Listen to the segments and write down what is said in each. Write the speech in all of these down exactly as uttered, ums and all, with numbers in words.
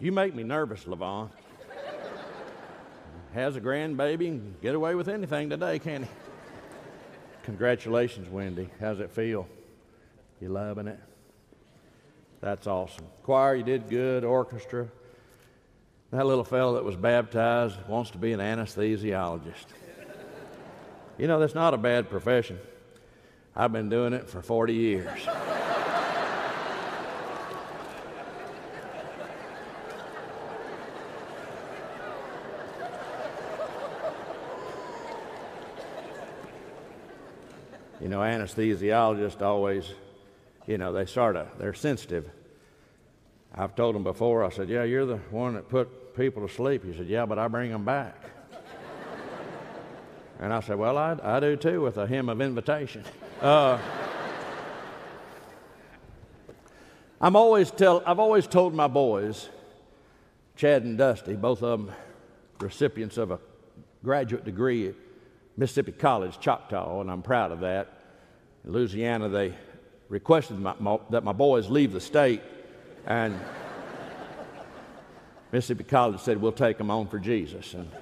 You make me nervous, Levon. Has a grandbaby and get away with anything today, can't he? Congratulations, Wendy. How's it feel? You loving it? That's awesome. Choir, you did good. Orchestra. That little fellow that was baptized wants to be an anesthesiologist. You know, that's not a bad profession. I've been doing it for forty years. You know, anesthesiologists always, you know, they sort of, they're sensitive. I've told them before, I said, yeah, you're the one that put people to sleep. He said, yeah, but I bring them back. And I said, well, I, I do too, with a hymn of invitation. Uh, I'm always tell, I've always told my boys, Chad and Dusty, both of them recipients of a graduate degree at Mississippi College, Choctaw, and I'm proud of that. In Louisiana, they requested my, my, that my boys leave the state, and Mississippi College said, we'll take them on for Jesus. And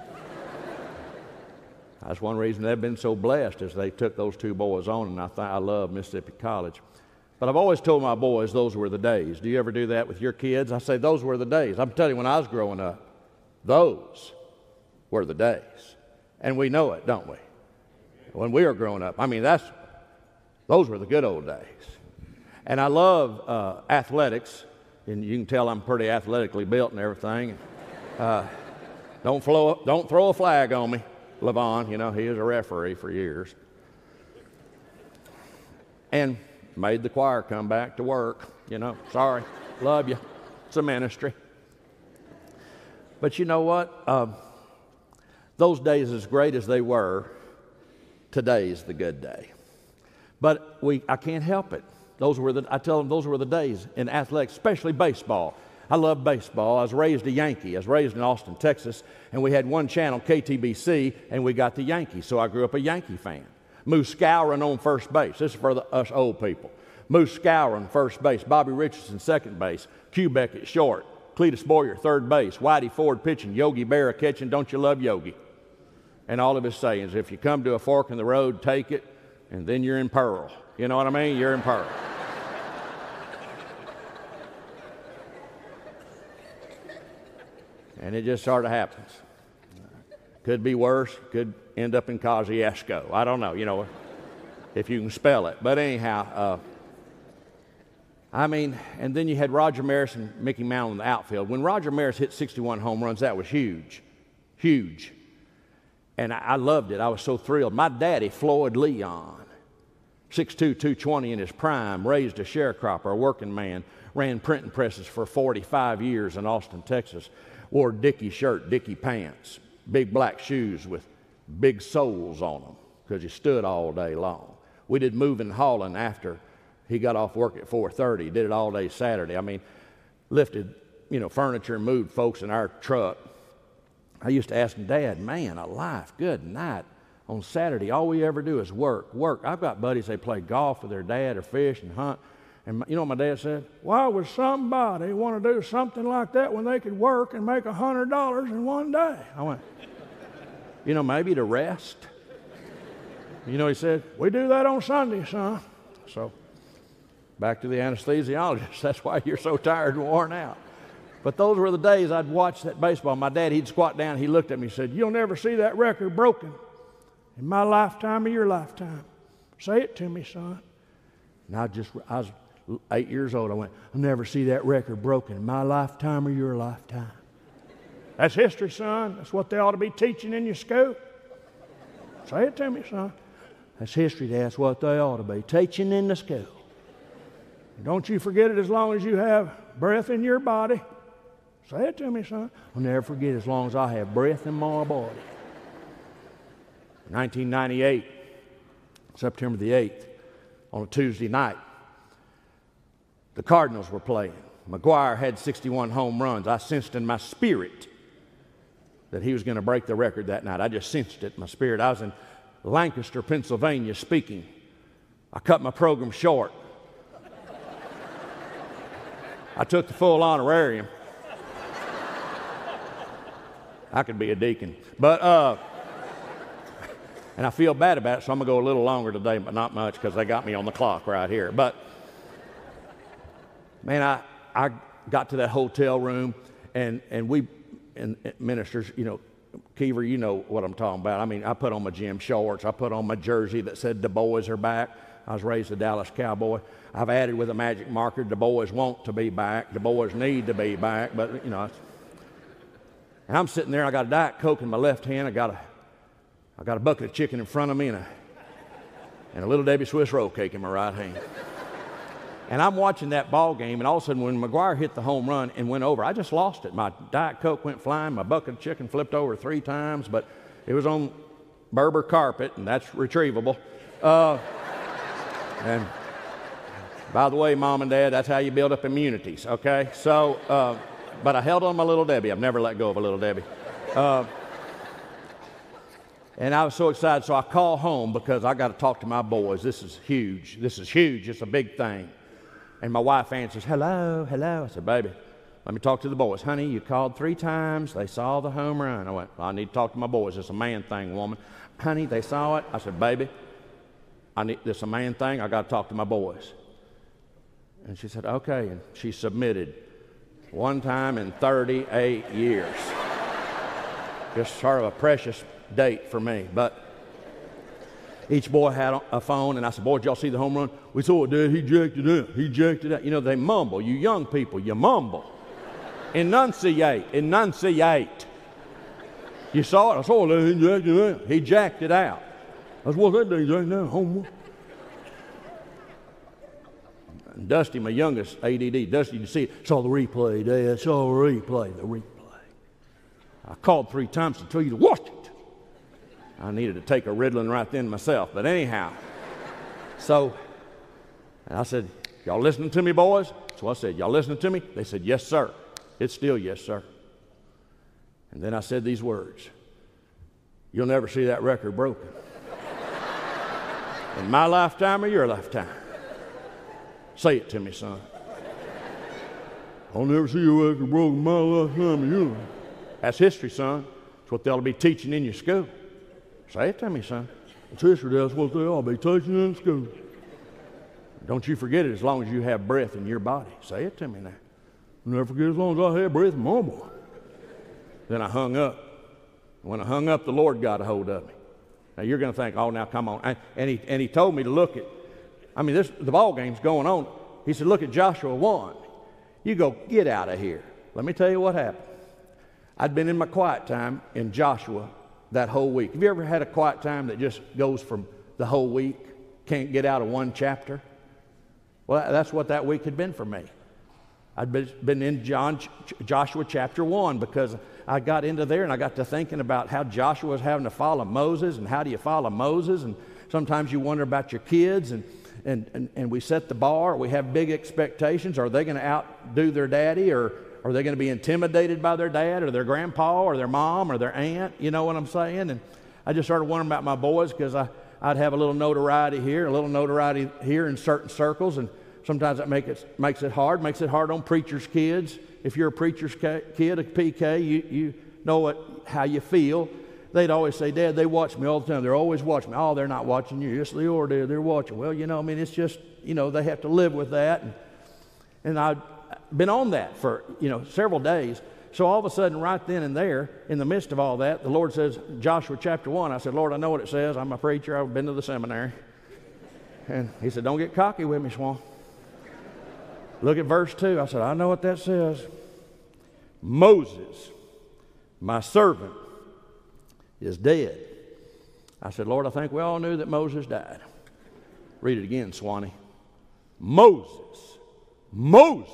that's one reason they've been so blessed, is they took those two boys on, and I, th- I love Mississippi College. But I've always told my boys those were the days. Do you ever do that with your kids? I say those were the days. I'm telling you, when I was growing up, those were the days. And we know it, don't we? When we were growing up. I mean, that's those were the good old days. And I love uh, athletics, and you can tell I'm pretty athletically built and everything. Uh, don't, flow, don't throw a flag on me, Levon. You know, he was a referee for years. And made the choir come back to work. You know, sorry, love you. It's a ministry. But you know what? Uh, those days, as great as they were, today's the good day. But we, I can't help it. Those were the, I tell them those were the days in athletics, especially baseball. I love baseball. I was raised a Yankee. I was raised in Austin, Texas, and we had one channel, K T B C, and we got the Yankees. So I grew up a Yankee fan. Moose Scourin on first base. This is for the, us old people. Moose Scourin, first base. Bobby Richardson, second base. Q Beckett, short. Cletus Boyer, third base. Whitey Ford pitching. Yogi Berra catching. Don't you love Yogi? And all of his sayings. If you come to a fork in the road, take it, and then you're in peril. You know what I mean? You're in peril. And it just sort of happens. Could be worse. Could end up in Kosciuszko. I don't know, you know, if you can spell it. But anyhow, uh, I mean, and then you had Roger Maris and Mickey Mantle in the outfield. When Roger Maris hit sixty-one home runs, that was huge. Huge. And I, I loved it. I was so thrilled. My daddy, Floyd Leon, six two, two twenty in his prime, raised a sharecropper, a working man, ran printing presses for forty-five years in Austin, Texas, wore Dickie shirt, Dickie pants, big black shoes with big soles on them because he stood all day long. We did moving and hauling after he got off work at four thirty. Did it all day Saturday. I mean, lifted, you know, furniture and moved folks in our truck. I used to ask him, Dad, man, a life, good night. On Saturday, all we ever do is work, work. I've got buddies, they play golf with their dad or fish and hunt. And you know what my dad said? Why would somebody want to do something like that when they could work and make one hundred dollars in one day? I went, you know, maybe to rest. You know, he said, we do that on Sunday, son. So back to the anesthesiologist. That's why you're so tired and worn out. But those were the days I'd watch that baseball. My dad, he'd squat down, he looked at me and said, you'll never see that record broken in my lifetime or your lifetime. Say it to me, son. And I just, I was eight years old. I went, I'll never see that record broken in my lifetime or your lifetime. That's history, son. That's what they ought to be teaching in your school. Say it to me, son. That's history. That's what they ought to be teaching in the school. And don't you forget it as long as you have breath in your body. Say it to me, son. I'll never forget as long as I have breath in my body. nineteen ninety-eight, September the eighth, on a Tuesday night, the Cardinals were playing. McGwire had sixty-one home runs. I sensed in my spirit that he was going to break the record that night. I just sensed it in my spirit. I was in Lancaster, Pennsylvania, speaking. I cut my program short. I took the full honorarium. I could be a deacon. But, uh, and I feel bad about it, so I'm going to go a little longer today, but not much because they got me on the clock right here. But, man, I, I got to that hotel room, and, and we, and ministers, you know, Keever, you know what I'm talking about. I mean, I put on my gym shorts. I put on my jersey that said the boys are back. I was raised a Dallas Cowboy. I've added with a magic marker, the boys want to be back. The boys need to be back. But, you know, it's, and I'm sitting there. I got a Diet Coke in my left hand. I got a, I got a bucket of chicken in front of me and a, and a Little Debbie Swiss roll cake in my right hand. And I'm watching that ball game, and all of a sudden when McGuire hit the home run and went over, I just lost it. My Diet Coke went flying. My bucket of chicken flipped over three times, but it was on Berber carpet, and that's retrievable. Uh, and by the way, Mom and Dad, that's how you build up immunities, okay? So, uh, but I held on my Little Debbie. I've never let go of a Little Debbie. Uh, and I was so excited, so I called home because I got to talk to my boys. This is huge. This is huge. It's a big thing. And my wife answers, hello, hello. I said, baby, let me talk to the boys. Honey, you called three times. They saw the home run. I went, well, I need to talk to my boys. It's a man thing, woman. Honey, they saw it. I said, baby, I need this is a man thing. I got to talk to my boys. And she said, okay. And she submitted one time in thirty-eight years. Just sort of a precious date for me. But each boy had a phone, and I said, boy, did y'all see the home run? We saw it, Dad. He jacked it out. He jacked it out. You know, they mumble. You young people, you mumble. Enunciate. Enunciate. You saw it? I saw it. He jacked it out. He jacked it out. I said, what's that thing jacked out? Home run. And Dusty, my youngest, A D D, Dusty, you see it. Saw the replay, Dad. Saw the replay, the replay. I called three times to tell you to watch it. I needed to take a Ritalin right then myself. But anyhow, so and I said, y'all listening to me, boys? So I said, y'all listening to me? They said, yes, sir. It's still yes, sir. And then I said these words, you'll never see that record broken. In my lifetime or your lifetime. Say it to me, son. I'll never see your record broken in my lifetime or your lifetime. That's history, son. It's what they ought to be teaching in your school. Say it to me, son. It's history. That's what they ought to be teaching in school. Don't you forget it as long as you have breath in your body. Say it to me now. I'll never forget as long as I have breath in my body. Then I hung up. When I hung up, the Lord got a hold of me. Now you're going to think, oh, now come on. And, and, he, and he told me to look at, I mean, this, the ball game's going on. He said, look at Joshua one. You go, get out of here. Let me tell you what happened. I'd been in my quiet time in Joshua that whole week. Have you ever had a quiet time that just goes from the whole week? Can't get out of one chapter? Well, that's what that week had been for me. I'd been in John, Joshua chapter one because I got into there and I got to thinking about how Joshua was having to follow Moses and how do you follow Moses, and sometimes you wonder about your kids, and, and, and, and we set the bar. We have big expectations. Are they going to outdo their daddy, or are they going to be intimidated by their dad or their grandpa or their mom or their aunt? You know what I'm saying? And I just started wondering about my boys because I, I'd have a little notoriety here, a little notoriety here in certain circles, and sometimes that make it, makes it hard, makes it hard on preachers' kids. If you're a preacher's kid, a P K, you, you know what, how you feel. They'd always say, Dad, they watch me all the time. They're always watching me. Oh, they're not watching you. Yes, they are, Dad. They're watching. Well, you know, I mean, it's just, you know, they have to live with that. And, and I'd been on that for, you know, several days. So all of a sudden, right then and there, in the midst of all that, the Lord says, Joshua chapter one. I said, Lord, I know what it says. I'm a preacher. I've been to the seminary. And he said, don't get cocky with me, Swan. Look at verse two. I said, I know what that says. Moses, my servant, is dead. I said, Lord, I think we all knew that Moses died. Read it again, Swanee. Moses, Moses,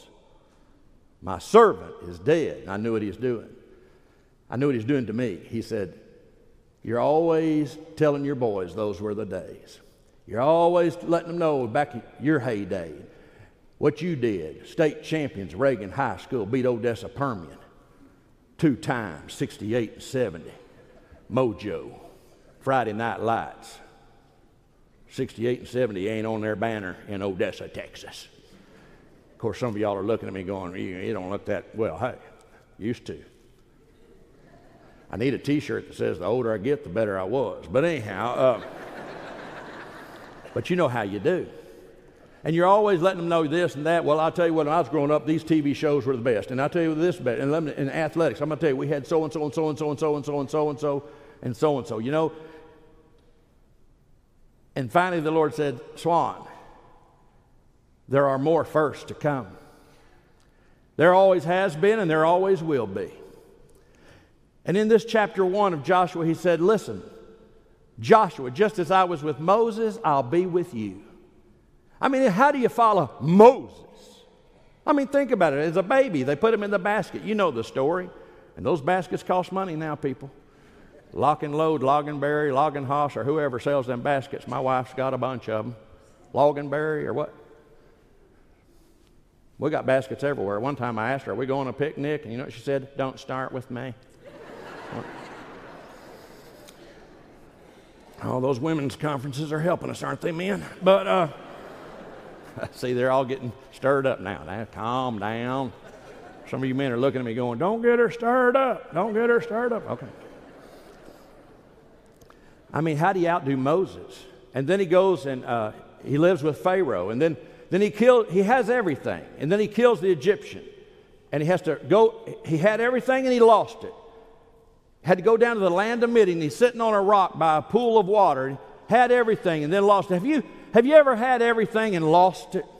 my servant is dead. And I knew what he was doing. I knew what he was doing to me. He said, you're always telling your boys those were the days. You're always letting them know back in your heyday what you did. State champions, Reagan High School, beat Odessa Permian two times, sixty-eight and seventy. Mojo, Friday Night Lights, sixty-eight and seventy ain't on their banner in Odessa, Texas. Of course, some of y'all are looking at me going, you, you don't look that well. Hey, used to. I need a T-shirt that says, the older I get, the better I was. But anyhow, uh, but you know how you do. And you're always letting them know this and that. Well, I'll tell you what, when I was growing up, these T V shows were the best. And I'll tell you this best. And in athletics, I'm going to tell you, we had so-and-so and so-and-so and so-and-so and so-and-so and so-and-so. You know, and finally the Lord said, Swan, there are more first to come. There always has been and there always will be. And in this chapter one of Joshua, he said, listen, Joshua, just as I was with Moses, I'll be with you. I mean, how do you follow Moses? I mean, think about it. As a baby, they put him in the basket. You know the story. And those baskets cost money now, people. Lock and Load, Loganberry, Logan-Haas, or whoever sells them baskets. My wife's got a bunch of them. Loganberry or what? We got baskets everywhere. One time I asked her, are we going on a picnic? And you know what she said? Don't start with me. Oh, those women's conferences are helping us, aren't they, men? But, uh, see, they're all getting stirred up now. Now, calm down. Some of you men are looking at me going, don't get her stirred up. Don't get her stirred up. Okay. I mean, how do you outdo Moses? And then he goes and uh, he lives with Pharaoh. And then, then he killed, he has everything. And then he kills the Egyptian. And he has to go, he had everything and he lost it. Had to go down to the land of Midian. He's sitting on a rock by a pool of water. Had everything and then lost it. Have you, have you ever had everything and lost it?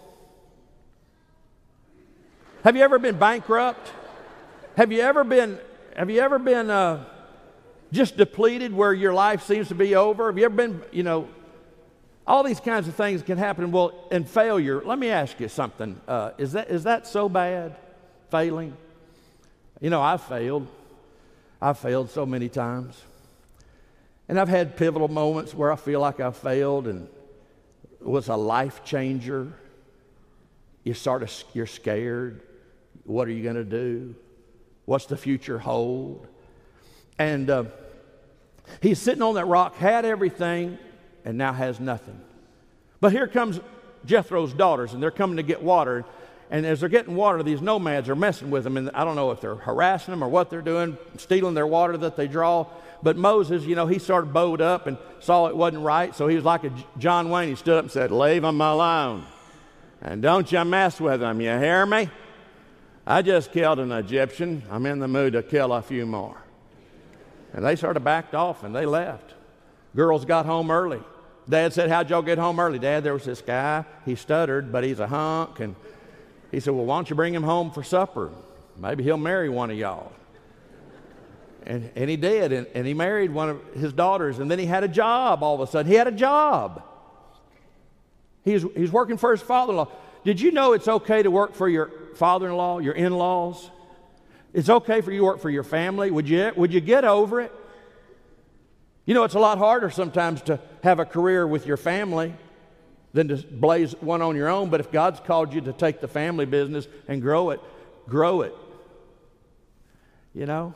Have you ever been bankrupt? Have you ever been, have you ever been uh, just depleted where your life seems to be over? Have you ever been, you know, all these kinds of things can happen. Well, in failure, let me ask you something. Uh, is that, is that so bad, failing? You know, I've failed. I've failed so many times. And I've had pivotal moments where I feel like I've failed and it was a life changer. You sort of, you're scared. What are you going to do? What's the future hold? And uh, he's sitting on that rock, had everything, and now has nothing. But here comes Jethro's daughters, and they're coming to get water. And as they're getting water, these nomads are messing with them. And I don't know if they're harassing them or what they're doing, stealing their water that they draw. But Moses, you know, he sort of bowed up and saw it wasn't right. So he was like a John Wayne. He stood up and said, leave them alone. And don't you mess with them, you hear me? I just killed an Egyptian. I'm in the mood to kill a few more. And they sort of backed off and they left. Girls got home early. Dad said, how'd y'all get home early? Dad, there was this guy. He stuttered, but he's a hunk. And he said, well, why don't you bring him home for supper? Maybe he'll marry one of y'all. And, and he did. And, and he married one of his daughters. And then he had a job all of a sudden. He had a job. He's, he's working for his father-in-law. Did you know it's okay to work for your father-in-law, your in-laws? It's okay for you to work for your family. Would you, would you get over it? You know, it's a lot harder sometimes to have a career with your family than to blaze one on your own. But if God's called you to take the family business and grow it, grow it. You know?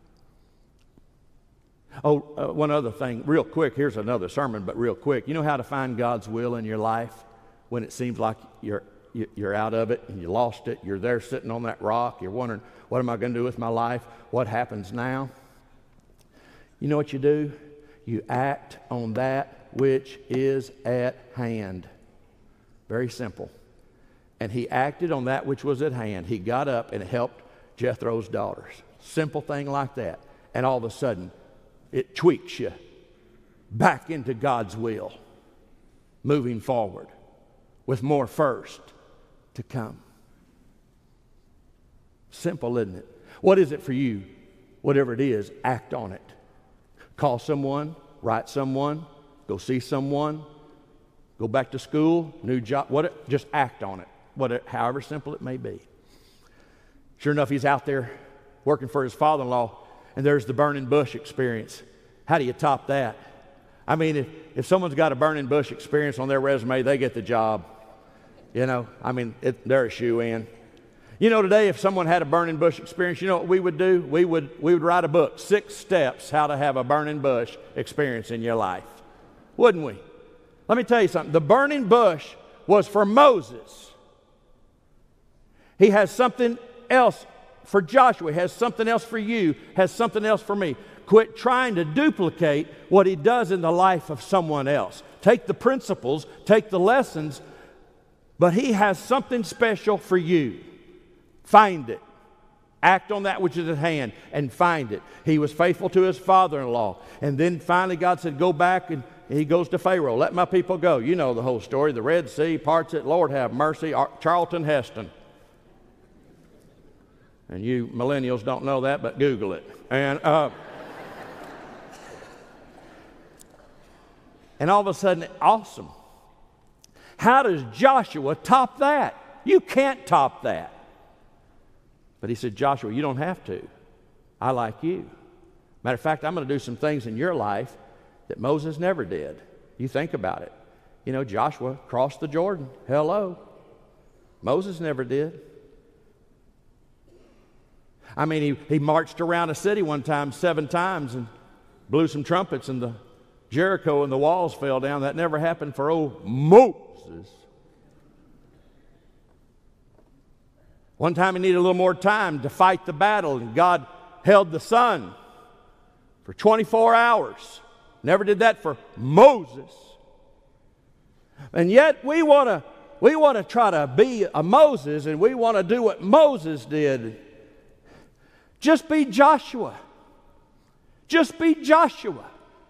Oh, uh, one other thing, real quick. Here's another sermon, but real quick. You know how to find God's will in your life when it seems like you're you're out of it and you lost it. You're there sitting on that rock. You're wondering, what am I going to do with my life? What happens now? You know what you do? You act on that which is at hand. Very simple. And he acted on that which was at hand. He got up and helped Jethro's daughters. Simple thing like that. And all of a sudden, it tweaks you back into God's will, moving forward with more first to come. Simple, isn't it? What is it for you? Whatever it is, act on it. Call someone, write someone, go see someone, go back to school, new job, what, just act on it, what, however simple it may be. Sure enough, he's out there working for his father-in-law, and there's the burning bush experience. How do you top that? I mean, if, if someone's got a burning bush experience on their resume, they get the job. You know, I mean, it, they're a shoe-in. You know, today, if someone had a burning bush experience, you know what we would do? We would, we would write a book, Six Steps How to Have a Burning Bush Experience in Your Life. Wouldn't we? Let me tell you something. The burning bush was for Moses. He has something else for Joshua. He has something else for you. Has something else for me. quit trying to duplicate what he does in the life of someone else. Take the principles, take the lessons, but he has something special for you. Find it. Act on that which is at hand and find it. He was faithful to his father-in-law. And then finally God said, go back, and he goes to Pharaoh. Let my people go. You know the whole story. The Red Sea parts it. Lord have mercy. Charlton Heston. And you millennials don't know that, but Google it. And, uh, and all of a sudden, awesome. How does Joshua top that? You can't top that. But he said, Joshua, you don't have to. I like you. Matter of fact, I'm going to do some things in your life that Moses never did. You think about it. You know, Joshua crossed the Jordan. Hello. Moses never did. I mean, he, he marched around a city one time seven times and blew some trumpets, and the Jericho and the walls fell down. That never happened for old Moses. One time he needed a little more time to fight the battle, and God held the sun for twenty-four hours. Never did that for Moses. And yet we want to we want to try to be a Moses, and we want to do what Moses did. Just be Joshua. Just be Joshua.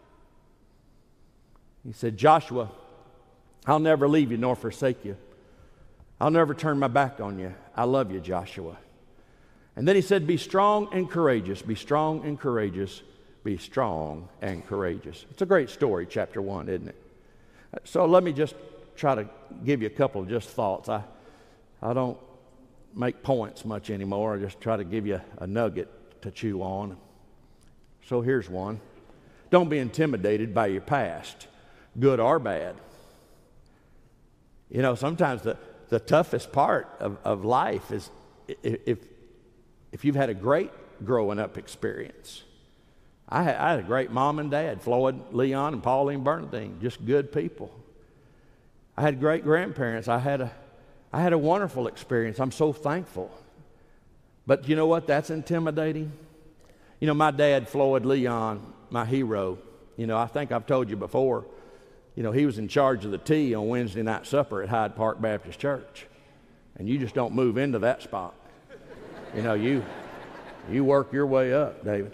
He said, Joshua, I'll never leave you nor forsake you. I'll never turn my back on you. I love you, Joshua. And then he said, be strong and courageous. Be strong and courageous. Be strong and courageous. It's a great story, chapter one, isn't it? So let me just try to give you a couple of just thoughts. I, I don't make points much anymore. I just try to give you a nugget to chew on. So here's one. Don't be intimidated by your past, good or bad. You know, sometimes the The toughest part of, of life is if, if you've had a great growing up experience. I had, I had a great mom and dad, Floyd, Leon, and Pauline Bernadine, just good people. I had great grandparents. I had a, I had a wonderful experience. I'm so thankful. But you know what? That's intimidating. You know, my dad, Floyd Leon, my hero, you know, I think I've told you before, you know, he was in charge of the tea on Wednesday night supper at Hyde Park Baptist Church. And you just don't move into that spot. You know, you, you work your way up, David.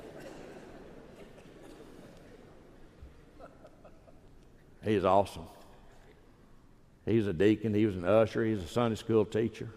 He's awesome. He's a deacon. He was an usher. He's a Sunday school teacher.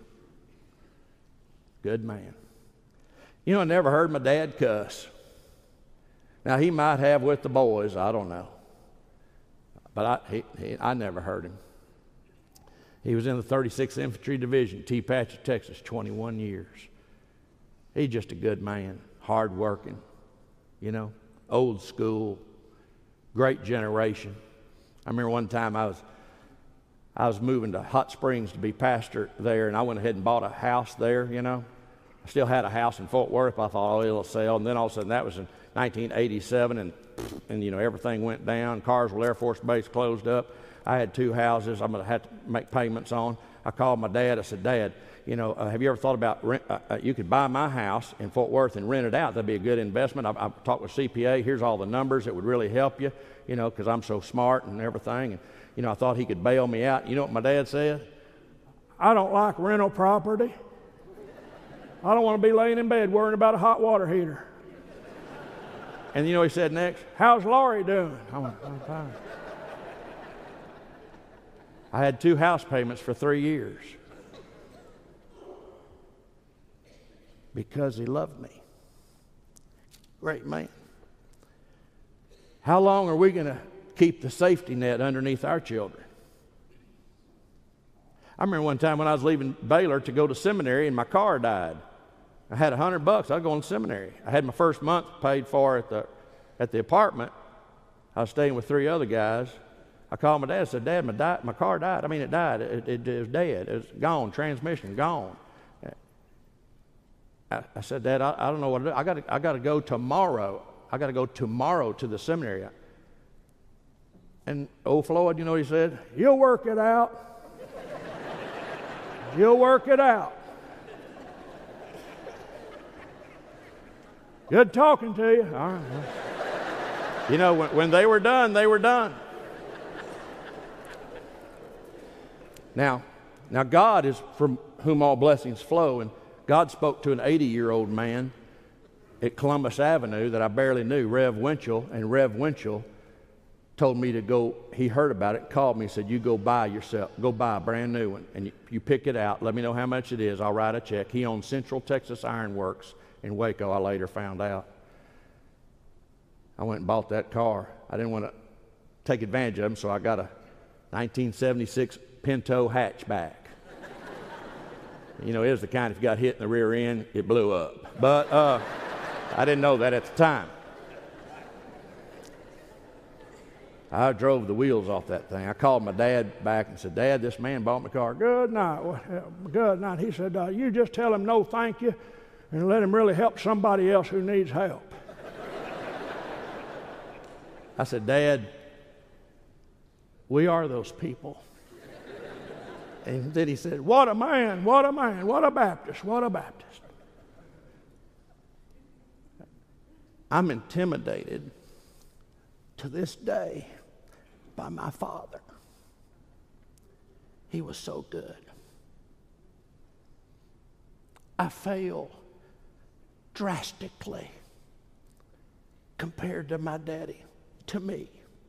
Good man. You know, I never heard my dad cuss. Now, he might have with the boys. I don't know. But I, he, he, I never heard him. He was in the thirty-sixth Infantry Division, T. Patchett, Texas, twenty-one years. He's just a good man, hard-working, you know, old school, great generation. I remember one time I was, I was moving to Hot Springs to be pastor there, and I went ahead and bought a house there, you know. I still had a house in Fort Worth. I thought, oh, it'll sell. And then all of a sudden, that was in nineteen eighty-seven, and and you know, everything went down. Carswell Air Force Base closed up. I had two houses I'm going to have to make payments on. I called my dad. I said, Dad, you know, uh, have you ever thought about rent? Uh, uh, you could buy my house in Fort Worth and rent it out. That'd be a good investment. I, I talked with C P A. Here's all the numbers. It would really help you, you know, because I'm so smart and everything. And, you know, I thought he could bail me out. You know what my dad said? I don't like rental property. I don't want to be laying in bed worrying about a hot water heater. And you know what he said next? How's Laurie doing? I went, I'm fine. I had two house payments for three years because he loved me. Great man. How long are we going to keep the safety net underneath our children? I remember one time when I was leaving Baylor to go to seminary and my car died. I had a hundred bucks. I was going to seminary. I had my first month paid for at the at the apartment. I was staying with three other guys. I called my dad and said, Dad, my, di- my car died. I mean, it died. It, it, it was dead. It was gone. Transmission gone. I, I said, Dad, I, I don't know what to do. I got I got to go tomorrow. I got to go tomorrow to the seminary. And old Floyd, you know what he said? You'll work it out. You'll work it out. Good talking to you. All right. Well. You know, when, when they were done, they were done. Now, now God is from whom all blessings flow, and God spoke to an eighty-year-old man at Columbus Avenue that I barely knew, Rev Winchell, and Rev Winchell told me to go, he heard about it, called me and said, you go buy yourself, go buy a brand new one, and you, you pick it out, let me know how much it is, I'll write a check. He owned Central Texas Iron Works in Waco, I later found out. I went and bought that car. I didn't want to take advantage of him, so I got a nineteen seventy-six Pinto hatchback. You know, it was the kind, if you got hit in the rear end, it blew up. But uh, I didn't know that at the time. I drove the wheels off that thing. I called my dad back and said, Dad, this man bought my car. Good night. Good night. He said, uh, you just tell him no thank you and let him really help somebody else who needs help. I said, Dad, we are those people. And then he said, what a man, what a man, what a Baptist, what a Baptist. I'm intimidated to this day by my father. He was so good. I fail drastically compared to my daddy, to me.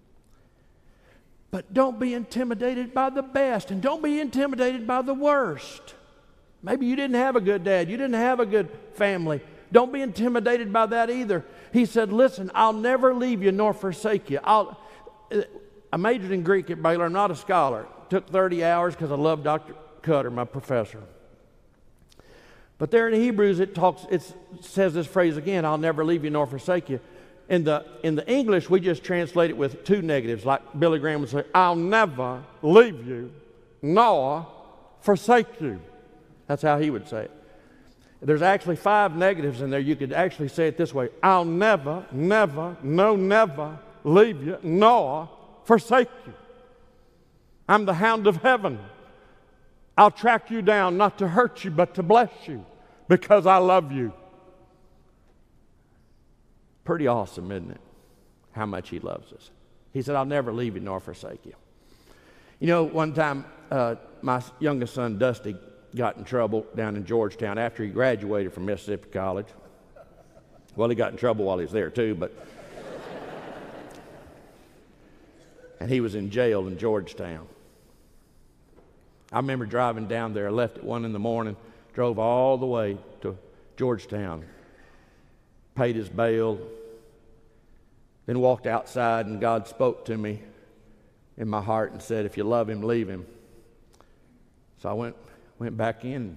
But don't be intimidated by the best, and don't be intimidated by the worst. Maybe you didn't have a good dad. You didn't have a good family. Don't be intimidated by that either. He said, listen, I'll never leave you nor forsake you. I'll, I majored in Greek at Baylor. I'm not a scholar. It took thirty hours because I love Doctor Cutter, my professor. But there in Hebrews, it talks. It says this phrase again, I'll never leave you nor forsake you. In the, in the English, we just translate it with two negatives, like Billy Graham would say, I'll never leave you nor forsake you. That's how he would say it. There's actually five negatives in there. You could actually say it this way, I'll never, never, no, never leave you nor forsake you. I'm the hound of heaven. I'll track you down not to hurt you, but to bless you because I love you. Pretty awesome, isn't it? How much he loves us. He said, I'll never leave you nor forsake you. You know, one time, uh, my youngest son, Dusty, got in trouble down in Georgetown after he graduated from Mississippi College. Well, he got in trouble while he was there, too, but... and he was in jail in Georgetown. I remember driving down there. I left at one in the morning, drove all the way to Georgetown, paid his bail, then walked outside, and God spoke to me in my heart and said, if you love him, leave him. So I went went back in.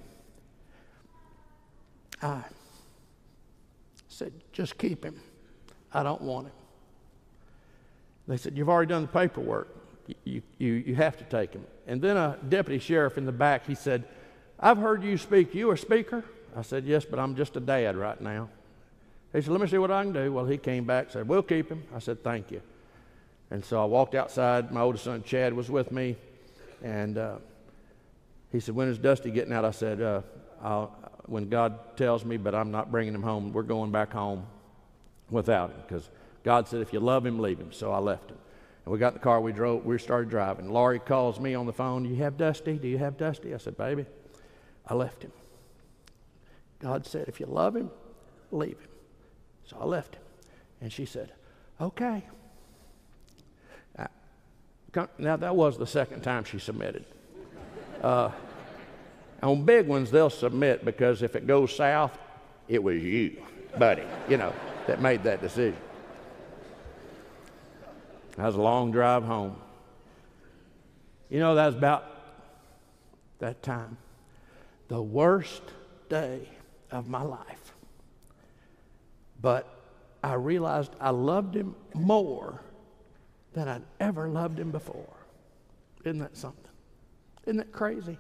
I said, just keep him. I don't want him. They said, you've already done the paperwork. You, you, you have to take him. And then a deputy sheriff in the back, he said, I've heard you speak. You a speaker? I said, yes, but I'm just a dad right now. He said, let me see what I can do. Well, he came back and said, we'll keep him. I said, thank you. And so I walked outside. My oldest son, Chad, was with me. And uh, he said, when is Dusty getting out? I said, uh, I'll, when God tells me, but I'm not bringing him home. We're going back home without him because God said, if you love him, leave him. So I left him. And we got in the car. We drove. We started driving. Laurie calls me on the phone. Do you have Dusty? Do you have Dusty? I said, baby, I left him. God said, if you love him, leave him. So I left him. And she said, okay. I, now, that was the second time she submitted. Uh, on big ones, they'll submit because if it goes south, it was you, buddy, you know, that made that decision. That was a long drive home. You know, that was about that time. The worst day of my life. But I realized I loved him more than I'd ever loved him before. Isn't that something? Isn't that crazy?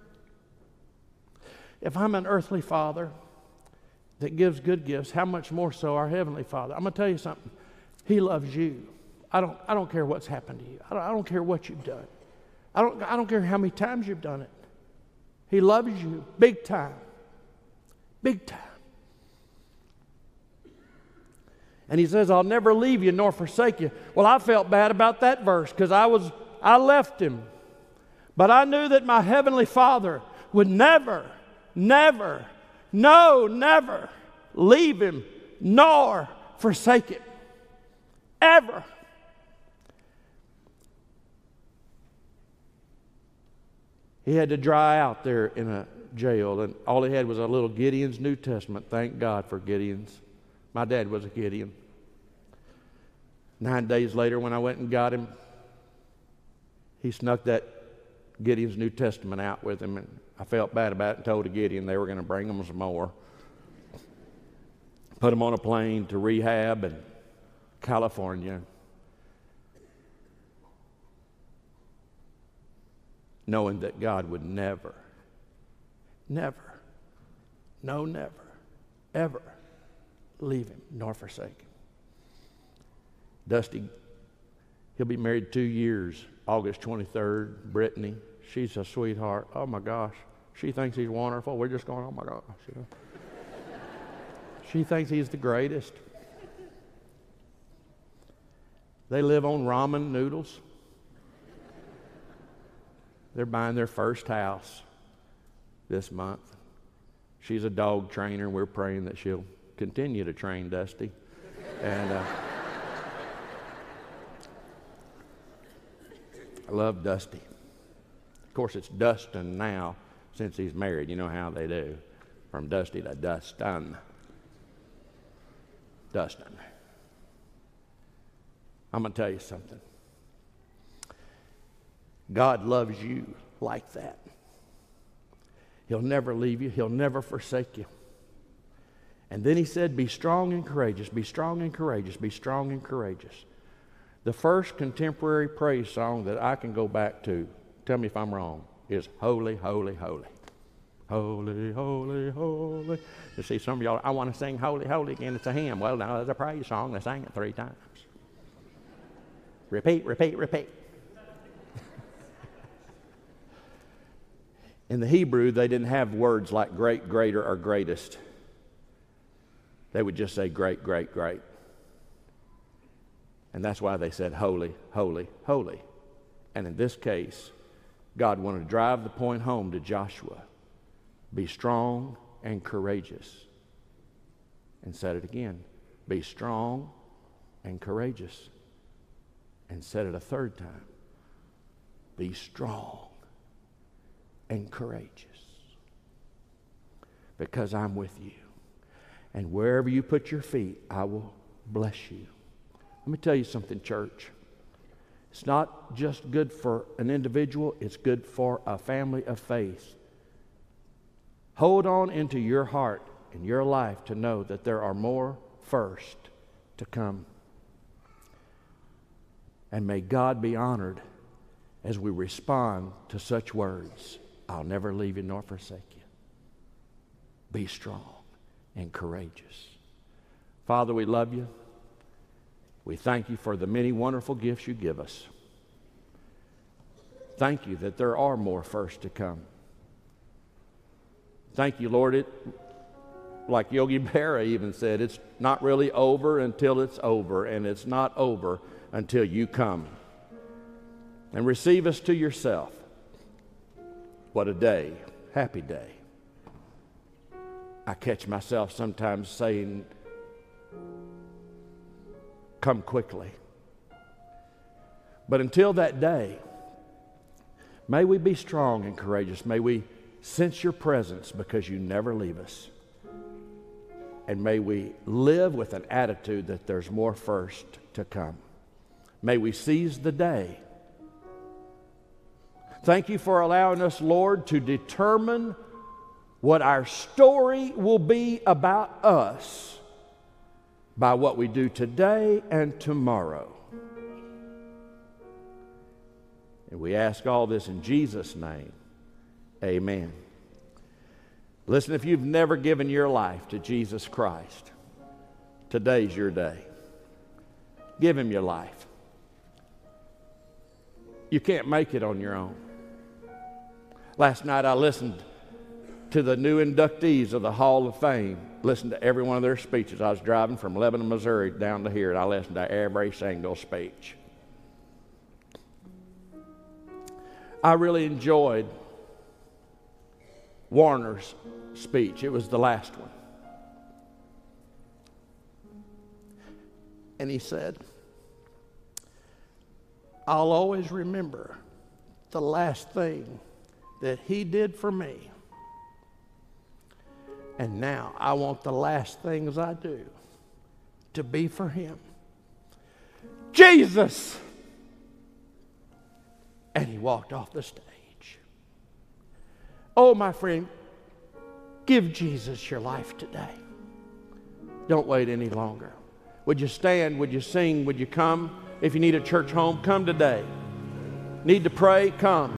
If I'm an earthly father that gives good gifts, how much more so our heavenly Father? I'm going to tell you something. He loves you. I don't, I don't care what's happened to you. I don't, I don't care what you've done. I don't, I don't care how many times you've done it. He loves you big time. Big time. And he says, I'll never leave you nor forsake you. Well, I felt bad about that verse because I was, I left him. But I knew that my Heavenly Father would never, never, no, never leave him nor forsake him. Ever. He had to dry out there in a jail, and all he had was a little Gideon's New Testament. Thank God for Gideon's. My dad was a Gideon. Nine days later, when I went and got him, he snuck that Gideon's New Testament out with him, and I felt bad about it and told Gideon they were going to bring him some more. Put him on a plane to rehab in California. Knowing that God would never, never, no, never, ever leave him nor forsake him. Dusty, he'll be married two years, August twenty-third. Brittany, she's a sweetheart. Oh my gosh, she thinks he's wonderful. We're just going, oh my gosh. You know? She thinks he's the greatest. They live on ramen noodles. They're buying their first house this month. She's a dog trainer. We're praying that she'll continue to train Dusty. And uh, I love Dusty. Of course, it's Dustin now since he's married. You know how they do. From Dusty to Dustin. Dustin. I'm going to tell you something. God loves you like that. He'll never leave you. He'll never forsake you. And then he said, be strong and courageous. Be strong and courageous. Be strong and courageous. The first contemporary praise song that I can go back to, tell me if I'm wrong, is Holy, Holy, Holy. Holy, holy, holy. You see, some of y'all, I want to sing Holy, Holy again. It's a hymn. Well, now, there's a praise song. They sang it three times. Repeat, repeat, repeat. In the Hebrew, they didn't have words like great, greater, or greatest. They would just say great, great, great. And that's why they said holy, holy, holy. And in this case, God wanted to drive the point home to Joshua. Be strong and courageous. And said it again. Be strong and courageous. And said it a third time. Be strong and courageous. Because I'm with you. And wherever you put your feet, I will bless you. Let me tell you something, church. It's not just good for an individual, it's good for a family of faith. Hold on into your heart and your life to know that there are more first to come. And may God be honored as we respond to such words. I'll never leave you nor forsake you. Be strong and courageous. Father, we love you. We thank you for the many wonderful gifts you give us. Thank you that there are more first to come. Thank you, Lord. It, like Yogi Berra even said, it's not really over until it's over, and it's not over until you come and receive us to yourself. What a day, happy day. I catch myself sometimes saying, come quickly. But until that day, may we be strong and courageous. May we sense your presence because you never leave us. And may we live with an attitude that there's more first to come. May we seize the day. Thank you for allowing us, Lord, to determine what our story will be about us by what we do today and tomorrow. And we ask all this in Jesus' name. Amen. Listen, if you've never given your life to Jesus Christ, today's your day. Give Him your life. You can't make it on your own. Last night I listened to the new inductees of the Hall of Fame, listened to every one of their speeches. I was driving from Lebanon, Missouri down to here, and I listened to every single speech. I really enjoyed Warner's speech. It was the last one. And he said, I'll always remember the last thing that he did for me. And now I want the last things I do to be for him. Jesus! And he walked off the stage. Oh, my friend, give Jesus your life today. Don't wait any longer. Would you stand? Would you sing? Would you come? If you need a church home, come today. Need to pray? Come.